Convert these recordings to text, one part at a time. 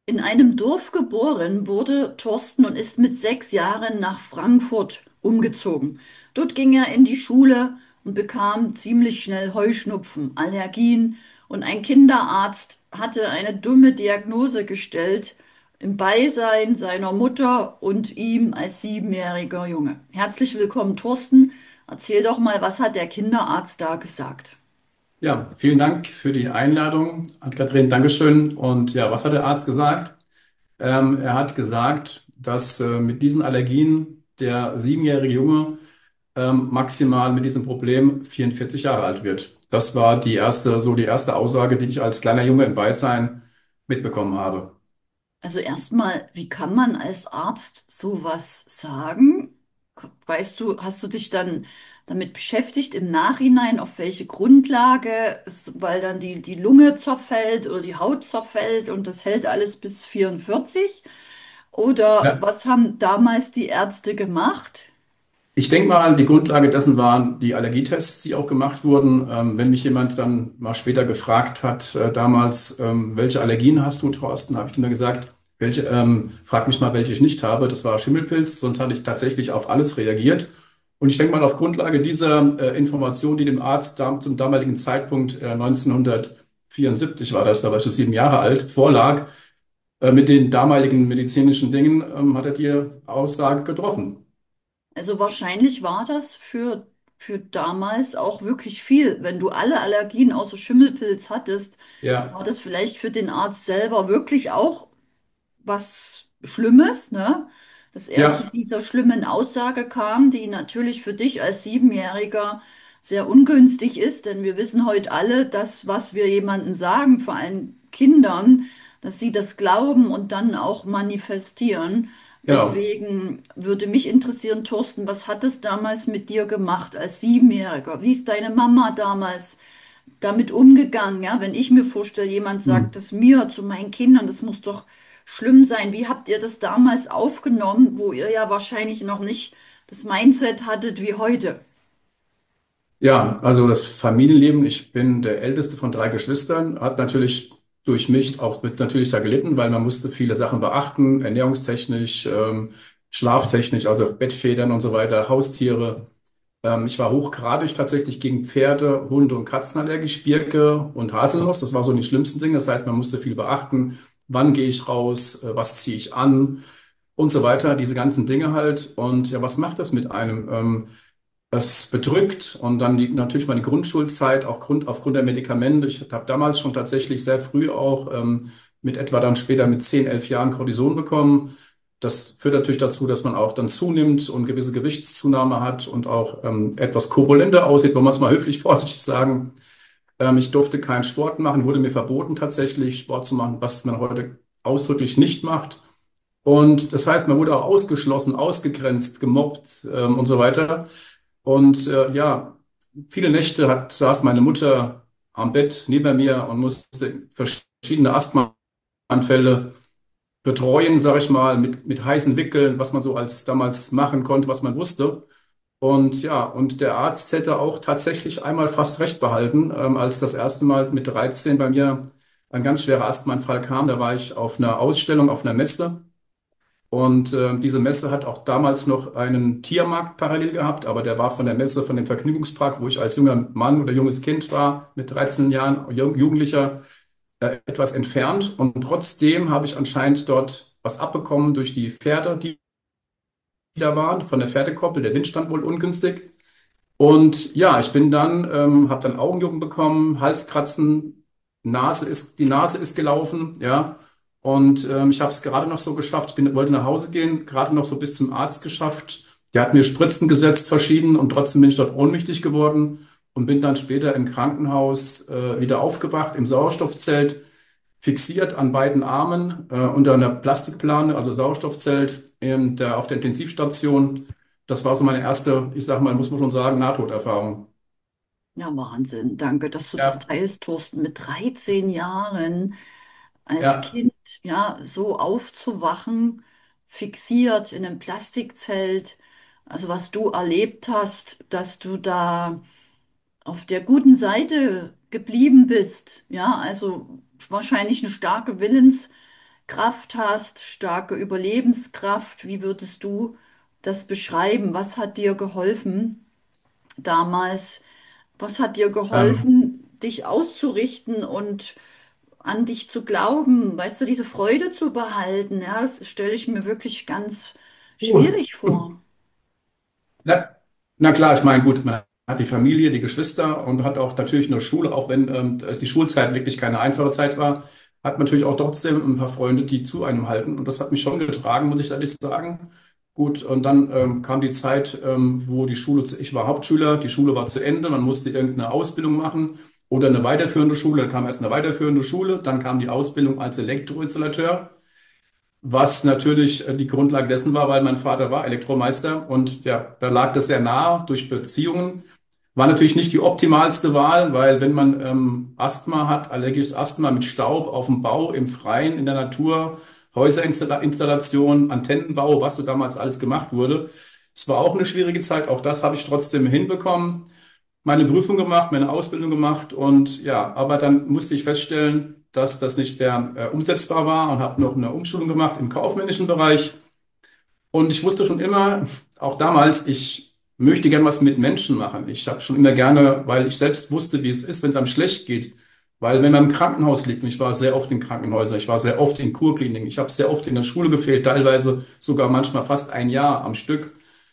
In einem Dorf geboren wurde Thorsten und ist mit 6 Jahren nach Frankfurt umgezogen. Dort ging er in die Schule und bekam ziemlich schnell Heuschnupfen, Allergien und ein Kinderarzt hatte eine dumme Diagnose gestellt im Beisein seiner Mutter und ihm als 7-jähriger Junge. Herzlich willkommen, Thorsten. Erzähl doch mal, was hat der Kinderarzt da gesagt? Ja, vielen Dank für die Einladung, Ann-Kathrin, Dankeschön. Und ja, was hat der Arzt gesagt? Er hat gesagt, dass mit diesen Allergien der 7-jährige Junge maximal mit diesem Problem 44 Jahre alt wird. Das war die erste Aussage, die ich als kleiner Junge im Beisein mitbekommen habe. Also erstmal, wie kann man als Arzt sowas sagen? Weißt du, hast du dich dann damit beschäftigt im Nachhinein, auf welche Grundlage, weil dann die Lunge zerfällt oder die Haut zerfällt und das hält alles bis 44? Oder Ja. was haben damals die Ärzte gemacht? Ich denke mal, die Grundlage dessen waren die Allergietests, die auch gemacht wurden. Wenn mich jemand dann mal später gefragt hat, damals, welche Allergien hast du, Thorsten, habe ich immer gesagt, frag mich mal, welche ich nicht habe. Das war Schimmelpilz, sonst hatte ich tatsächlich auf alles reagiert. Und ich denke mal, auf Grundlage dieser Information, die dem Arzt zum damaligen Zeitpunkt, 1974 war das, da war ich so 7 Jahre alt, vorlag, mit den damaligen medizinischen Dingen, hat er die Aussage getroffen. Also wahrscheinlich war das für damals auch wirklich viel. Wenn du alle Allergien außer Schimmelpilz hattest, Ja. war das vielleicht für den Arzt selber wirklich auch was Schlimmes, ne? Dass er zu Ja, dieser schlimmen Aussage kam, die natürlich für dich als Siebenjähriger sehr ungünstig ist, denn wir wissen heute alle, dass was wir jemandem sagen, vor allem Kindern, dass sie das glauben und dann auch manifestieren. genau. Deswegen würde mich interessieren, Thorsten, was hat es damals mit dir gemacht als Siebenjähriger? Wie ist deine Mama damals damit umgegangen? Ja, wenn ich mir vorstelle, jemand Hm. sagt es mir zu meinen Kindern, das muss doch schlimm sein. Wie habt ihr das damals aufgenommen, wo ihr ja wahrscheinlich noch nicht das Mindset hattet wie heute? Ja, also das Familienleben, ich bin der älteste von 3 Geschwistern, hat natürlich durch mich auch mit natürlich da gelitten, weil man musste viele Sachen beachten, ernährungstechnisch, schlaftechnisch, also Bettfedern und so weiter, Haustiere. Ich war hochgradig tatsächlich gegen Pferde, Hunde und Katzen allergisch, Birke und Haselnuss. Das war so die schlimmsten Dinge. Das heißt, man musste viel beachten. Wann gehe ich raus? Was ziehe ich an? Und so weiter. Diese ganzen Dinge halt. Und ja, was macht das mit einem? Das bedrückt und dann natürlich meine Grundschulzeit, auch aufgrund der Medikamente. Ich habe damals schon tatsächlich sehr früh auch mit etwa dann später mit 10, 11 Jahren Cortison bekommen. Das führt natürlich dazu, dass man auch dann zunimmt und gewisse Gewichtszunahme hat und auch etwas korpulenter aussieht, wollen wir es mal höflich vorsichtig sagen. Ich durfte keinen Sport machen, wurde mir verboten tatsächlich Sport zu machen, was man heute ausdrücklich nicht macht. Und das heißt, man wurde auch ausgeschlossen, ausgegrenzt, gemobbt und so weiter. Und ja, viele Nächte saß meine Mutter am Bett neben mir und musste verschiedene Asthmaanfälle betreuen, sage ich mal, mit heißen Wickeln, was man so als damals machen konnte, was man wusste. Und ja, und der Arzt hätte auch tatsächlich einmal fast recht behalten, als das erste Mal mit 13 bei mir ein ganz schwerer Asthmaanfall kam. Da war ich auf einer Ausstellung, auf einer Messe. Und diese Messe hat auch damals noch einen Tiermarkt parallel gehabt, aber der war von der Messe, von dem Vergnügungspark, wo ich als junger Mann oder junges Kind war, mit 13 Jahren, Jugendlicher, etwas entfernt. Und trotzdem habe ich anscheinend dort was abbekommen durch die Pferde, die da waren, von der Pferdekoppel. Der Wind stand wohl ungünstig. Und ja, habe dann Augenjucken bekommen, Halskratzen, die Nase ist gelaufen, ja. Und ich habe es gerade noch so geschafft. Wollte nach Hause gehen, gerade noch so bis zum Arzt geschafft. Der hat mir Spritzen gesetzt, verschieden, und trotzdem bin ich dort ohnmächtig geworden und bin dann später im Krankenhaus wieder aufgewacht, im Sauerstoffzelt, fixiert an beiden Armen, unter einer Plastikplane, also Sauerstoffzelt, auf der Intensivstation. Das war so meine erste, ich sag mal, muss man schon sagen, Nahtoderfahrung. Ja, Wahnsinn. Danke, dass du das Ja, teilst, Thorsten. Mit 13 Jahren als ja, Kind, ja, so aufzuwachen, fixiert in einem Plastikzelt. Also was du erlebt hast, dass du da auf der guten Seite geblieben bist. Ja, also wahrscheinlich eine starke Willenskraft Kraft hast, starke Überlebenskraft. Wie würdest du das beschreiben? Was hat dir geholfen damals? Was hat dir Ähm, geholfen, dich auszurichten und an dich zu glauben? Weißt du, diese Freude zu behalten? Ja, das stelle ich mir wirklich ganz Cool. schwierig vor. Na, na klar, ich meine, gut, man hat die Familie, die Geschwister und hat auch natürlich eine Schule, auch wenn es die Schulzeit wirklich keine einfache Zeit war, hat man natürlich auch trotzdem ein paar Freunde, die zu einem halten. Und das hat mich schon getragen, muss ich ehrlich sagen. Gut, und dann kam die Zeit, wo die Schule, ich war Hauptschüler, die Schule war zu Ende, man musste irgendeine Ausbildung machen oder eine weiterführende Schule. Dann kam erst eine weiterführende Schule, dann kam die Ausbildung als Elektroinstallateur. Was natürlich die Grundlage dessen war, weil mein Vater war Elektromeister und ja, da lag das sehr nah durch Beziehungen. War natürlich nicht die optimalste Wahl, weil wenn man Asthma hat, allergisches Asthma mit Staub auf dem Bau, im Freien, in der Natur, Häuserinstallation, Antennenbau, was so damals alles gemacht wurde. Es war auch eine schwierige Zeit, auch das habe ich trotzdem hinbekommen, meine Prüfung gemacht, meine Ausbildung gemacht und ja, aber dann musste ich feststellen, dass das nicht mehr umsetzbar war und habe noch eine Umschulung gemacht im kaufmännischen Bereich. Und ich wusste schon immer, auch damals, ich möchte gern was mit Menschen machen. Ich habe schon immer gerne, weil ich selbst wusste, wie es ist, wenn es einem schlecht geht. Weil wenn man im Krankenhaus liegt, und ich war sehr oft in Krankenhäusern, ich war sehr oft in Kurkliniken, ich habe sehr oft in der Schule gefehlt, teilweise sogar manchmal fast ein Jahr am Stück.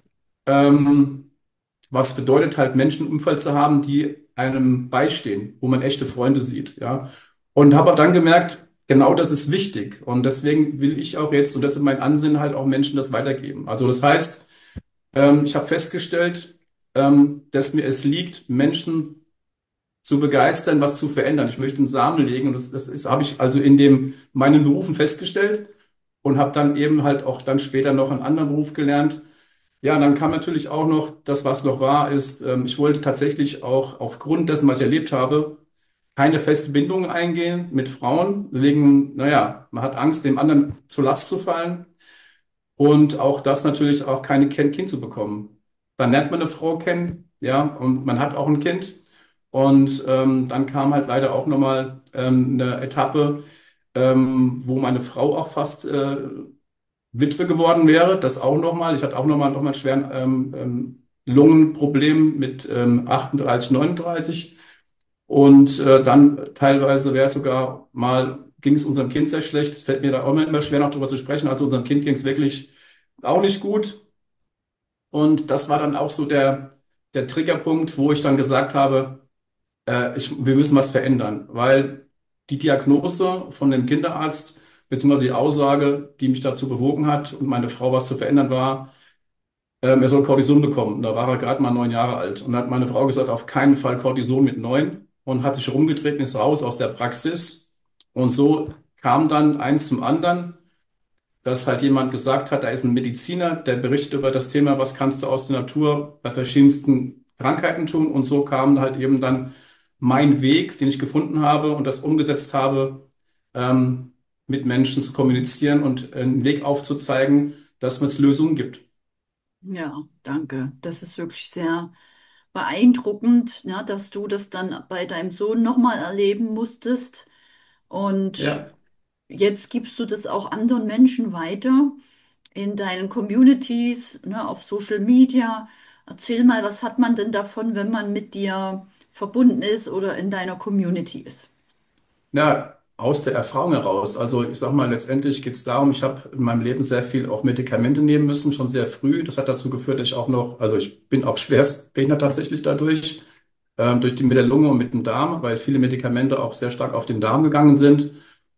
Ähm, Was bedeutet halt, Menschen im Umfeld zu haben, die einem beistehen, wo man echte Freunde sieht, ja. Und habe auch dann gemerkt, genau das ist wichtig. Und deswegen will ich auch jetzt, und das ist mein Ansinnen, halt auch Menschen das weitergeben. Also das heißt, ich habe festgestellt, dass mir es liegt, Menschen zu begeistern, was zu verändern. Ich möchte einen Samen legen. Und das ist, habe ich also in meinen Berufen festgestellt und habe dann eben halt auch dann später noch einen anderen Beruf gelernt. Ja, und dann kam natürlich auch noch das, was noch war, ist, ich wollte tatsächlich auch aufgrund dessen, was ich erlebt habe, keine feste Bindung eingehen mit Frauen. Wegen, naja, man hat Angst, dem anderen zur Last zu fallen. Und auch das natürlich auch keine Kind zu bekommen. Dann lernt man eine Frau kennen, ja, und man hat auch ein Kind. Und dann kam halt leider auch nochmal eine Etappe, wo meine Frau auch fast Witwe geworden wäre. Das auch nochmal. Ich hatte auch noch mal einen schweren Lungenproblem mit 38, 39. Und dann teilweise wäre es sogar mal, ging es unserem Kind sehr schlecht. Es fällt mir da auch immer schwer, noch drüber zu sprechen. Also unserem Kind ging es wirklich auch nicht gut. Und das war dann auch so der Triggerpunkt, wo ich dann gesagt habe, wir müssen was verändern, weil die Diagnose von dem Kinderarzt, beziehungsweise die Aussage, die mich dazu bewogen hat und meine Frau was zu verändern war, er soll Cortison bekommen. Und da war er gerade mal 9 Jahre alt. Und da hat meine Frau gesagt, auf keinen Fall Cortison mit 9 und hat sich rumgedreht und ist raus aus der Praxis. Und so kam dann eins zum anderen, dass halt jemand gesagt hat, da ist ein Mediziner, der berichtet über das Thema, was kannst du aus der Natur bei verschiedensten Krankheiten tun. Und so kam halt eben dann mein Weg, den ich gefunden habe und das umgesetzt habe, ähm, mit Menschen zu kommunizieren und einen Weg aufzuzeigen, dass es Lösungen gibt. Ja, danke. Das ist wirklich sehr beeindruckend, ja, dass du das dann bei deinem Sohn nochmal erleben musstest. Und Ja. jetzt gibst du das auch anderen Menschen weiter in deinen Communities, ne, auf Social Media. Erzähl mal, was hat man denn davon, wenn man mit dir verbunden ist oder in deiner Community ist? Ja, aus der Erfahrung heraus. Also ich sag mal, letztendlich geht es darum, ich habe in meinem Leben sehr viel auch Medikamente nehmen müssen, schon sehr früh. Das hat dazu geführt, dass ich auch noch, also ich bin auch schwerstbehindert tatsächlich dadurch, durch die mit der Lunge und mit dem Darm, weil viele Medikamente auch sehr stark auf den Darm gegangen sind.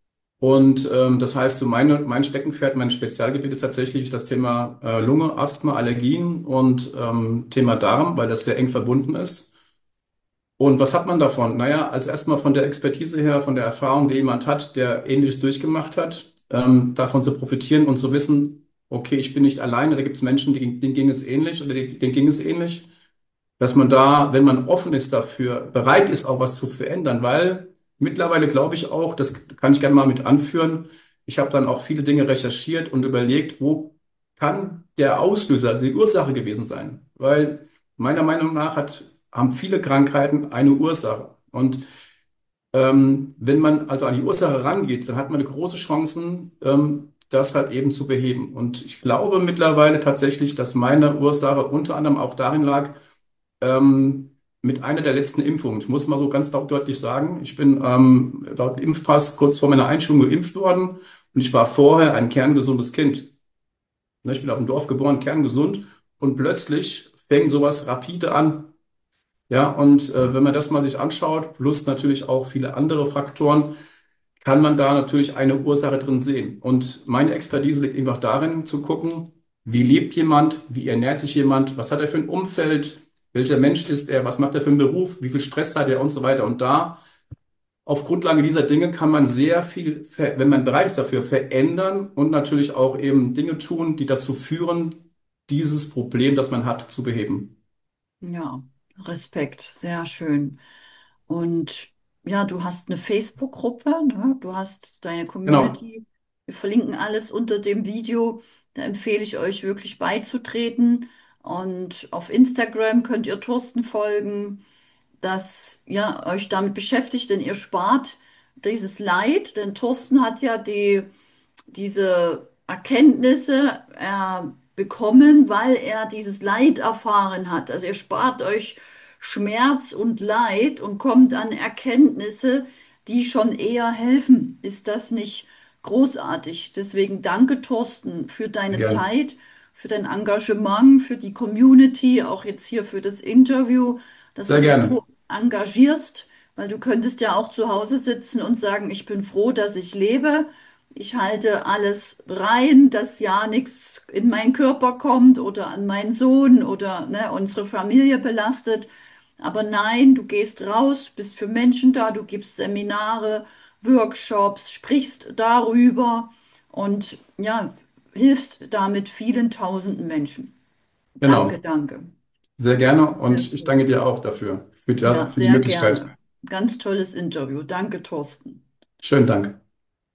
Und das heißt, so mein Steckenpferd, mein Spezialgebiet ist tatsächlich das Thema Lunge, Asthma, Allergien und Thema Darm, weil das sehr eng verbunden ist. Und was hat man davon? Naja, als erstmal von der Expertise her, von der Erfahrung, die jemand hat, der Ähnliches durchgemacht hat, davon zu profitieren und zu wissen, okay, ich bin nicht alleine, da gibt es Menschen, denen ging es ähnlich oder denen ging es ähnlich, dass man da, wenn man offen ist dafür, bereit ist, auch was zu verändern, weil mittlerweile glaube ich auch, das kann ich gerne mal mit anführen, ich habe dann auch viele Dinge recherchiert und überlegt, wo kann der Auslöser, also die Ursache gewesen sein? Weil meiner Meinung nach haben viele Krankheiten eine Ursache. Und Wenn man also an die Ursache rangeht, dann hat man eine große Chancen, das halt eben zu beheben. Und ich glaube mittlerweile tatsächlich, dass meine Ursache unter anderem auch darin lag, mit einer der letzten Impfungen. Ich muss mal so ganz deutlich sagen, ich bin laut Impfpass kurz vor meiner Einschulung geimpft worden und ich war vorher ein kerngesundes Kind. Ne, ich bin auf dem Dorf geboren, kerngesund und plötzlich fängt sowas rapide an. Ja, und wenn man das mal sich anschaut, plus natürlich auch viele andere Faktoren, kann man da natürlich eine Ursache drin sehen. Und meine Expertise liegt einfach darin, zu gucken, wie lebt jemand, wie ernährt sich jemand, was hat er für ein Umfeld, welcher Mensch ist er, was macht er für einen Beruf, wie viel Stress hat er und so weiter. Und da, auf Grundlage dieser Dinge, kann man sehr viel, wenn man bereit ist dafür, verändern und natürlich auch eben Dinge tun, die dazu führen, dieses Problem, das man hat, zu beheben. Ja, Respekt, sehr schön. Und ja, du hast eine Facebook-Gruppe, ne? Du hast deine Genau, Community. Wir verlinken alles unter dem Video. Da empfehle ich euch wirklich beizutreten. Und auf Instagram könnt ihr Thorsten folgen, dass ihr euch damit beschäftigt, denn ihr spart dieses Leid. Denn Thorsten hat ja diese Erkenntnisse bekommen, weil er dieses Leid erfahren hat. Also ihr spart euch Schmerz und Leid und kommt an Erkenntnisse, die schon eher helfen. Ist das nicht großartig? Deswegen danke, Thorsten, für sehr deine gern. Zeit, für dein Engagement, für die Community, auch jetzt hier für das Interview, dass du Sehr dich gerne. so engagierst, weil du könntest ja auch zu Hause sitzen und sagen, ich bin froh, dass ich lebe. Ich halte alles rein, dass ja nichts in meinen Körper kommt oder an meinen Sohn oder ne, unsere Familie belastet. Aber nein, du gehst raus, bist für Menschen da, du gibst Seminare, Workshops, sprichst darüber und ja, hilfst damit vielen tausenden Menschen. Danke, Genau. danke. Sehr gerne Sehr und ich danke schön. dir auch dafür, Ja, für die sehr Möglichkeit. gerne. Ganz tolles Interview. Danke, Thorsten. Schönen Dank.